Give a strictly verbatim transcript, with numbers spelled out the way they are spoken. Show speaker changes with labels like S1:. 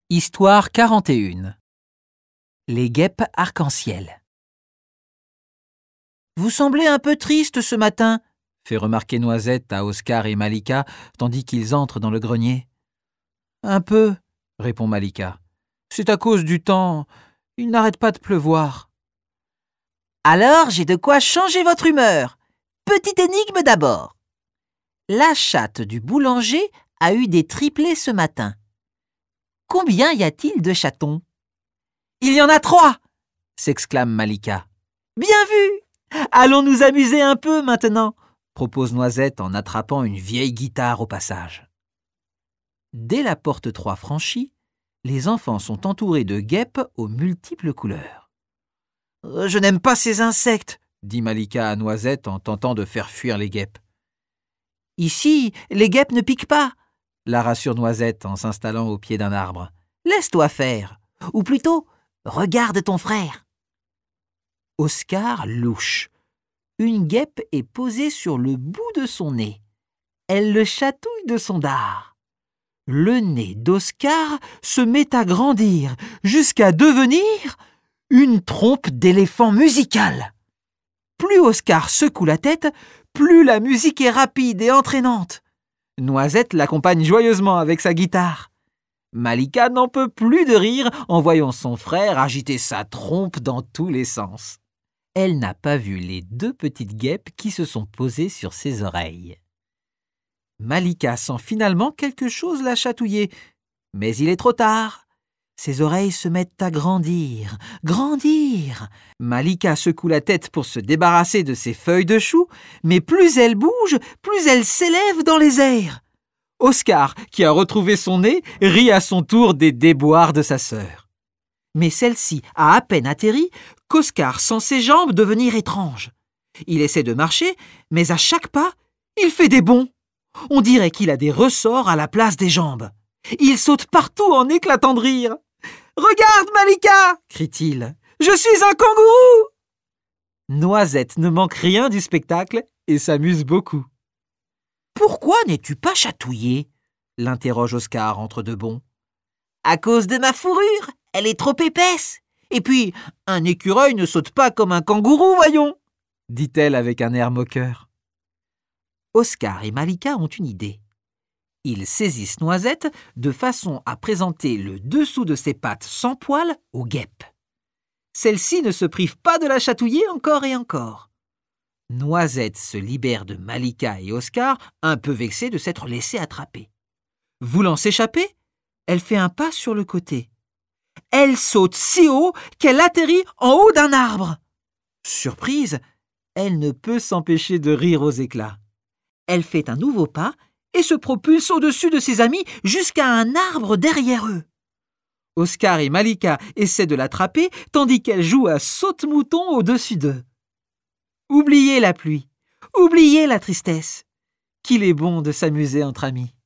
S1: Histoire quarante et un. Les guêpes arc-en-ciel. « Vous semblez un peu triste ce matin » fait remarquer Noisette à Oscar et Malika, tandis qu'ils entrent dans le grenier. « Un peu, » répond Malika. « C'est à cause du temps. Il n'arrête pas de pleuvoir. »« Alors, j'ai de quoi changer votre humeur. Petite énigme d'abord. La chatte du boulanger a eu des triplés ce matin. Combien y a-t-il de chatons ?»« Il y en a trois !» s'exclame Malika. « Bien vu ! Allons nous amuser un peu maintenant !» propose Noisette en attrapant une vieille guitare au passage. Dès la porte trois franchie, les enfants sont entourés de guêpes aux multiples couleurs. « Je n'aime pas ces insectes !» dit Malika à Noisette en tentant de faire fuir les guêpes. « Ici, les guêpes ne piquent pas !» la rassure Noisette en s'installant au pied d'un arbre. « Laisse-toi faire, ou plutôt, regarde ton frère. » Oscar louche. Une guêpe est posée sur le bout de son nez. Elle le chatouille de son dard. Le nez d'Oscar se met à grandir jusqu'à devenir une trompe d'éléphant musicale. Plus Oscar secoue la tête, plus la musique est rapide et entraînante. Noisette l'accompagne joyeusement avec sa guitare. Malika n'en peut plus de rire en voyant son frère agiter sa trompe dans tous les sens. Elle n'a pas vu les deux petites guêpes qui se sont posées sur ses oreilles. Malika sent finalement quelque chose la chatouiller, mais il est trop tard. Ses oreilles se mettent à grandir, grandir. Malika secoue la tête pour se débarrasser de ses feuilles de chou, mais plus elle bouge, plus elle s'élève dans les airs. Oscar, qui a retrouvé son nez, rit à son tour des déboires de sa sœur. Mais celle-ci a à peine atterri qu'Oscar sent ses jambes devenir étranges. Il essaie de marcher, mais à chaque pas, il fait des bonds. On dirait qu'il a des ressorts à la place des jambes. Il saute partout en éclatant de rire. « Regarde, Malika !» crie-t-il. « Je suis un kangourou !» Noisette ne manque rien du spectacle et s'amuse beaucoup. « Pourquoi n'es-tu pas chatouillé ?» l'interroge Oscar entre deux bonds. « À cause de ma fourrure, elle est trop épaisse. Et puis, un écureuil ne saute pas comme un kangourou, voyons !» dit-elle avec un air moqueur. Oscar et Malika ont une idée. Ils saisissent Noisette de façon à présenter le dessous de ses pattes sans poils aux guêpes. Celle-ci ne se prive pas de la chatouiller encore et encore. Noisette se libère de Malika et Oscar, un peu vexés de s'être laissés attraper. Voulant s'échapper, elle fait un pas sur le côté. Elle saute si haut qu'elle atterrit en haut d'un arbre. Surprise, elle ne peut s'empêcher de rire aux éclats. Elle fait un nouveau pas et se propulse au-dessus de ses amis jusqu'à un arbre derrière eux. Oscar et Malika essaient de l'attraper tandis qu'elle joue à saute-mouton au-dessus d'eux. Oubliez la pluie, oubliez la tristesse. Qu'il est bon de s'amuser entre amis.